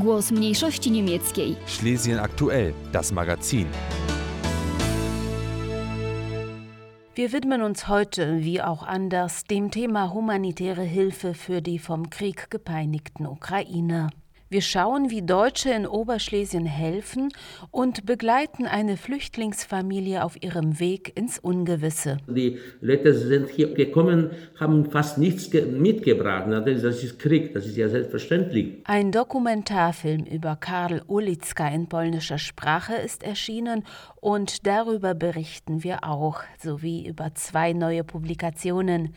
Głos mniejszości niemieckiej. Schlesien aktuell, das Magazin. Wir widmen uns heute, wie auch anders, dem Thema humanitäre Hilfe für die vom Krieg gepeinigten Ukrainer. Wir schauen, wie Deutsche in Oberschlesien helfen und begleiten eine Flüchtlingsfamilie auf ihrem Weg ins Ungewisse. Die Leute sind hier gekommen, haben fast nichts mitgebracht. Das ist Krieg, das ist ja selbstverständlich. Ein Dokumentarfilm über Karl Ulicka in polnischer Sprache ist erschienen und darüber berichten wir auch, sowie über 2 neue Publikationen.